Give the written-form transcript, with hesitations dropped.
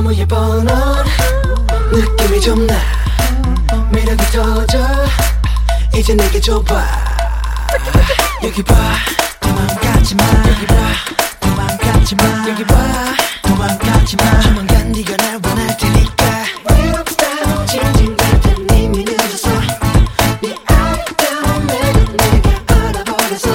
너무 예뻐 넌 느낌이 좀 나 매력이 터져 이제 내게 줘봐 여기 봐 도망가지마 여기 봐 도망가지마 여기 봐 도망가지마 조만간 네가 날 원해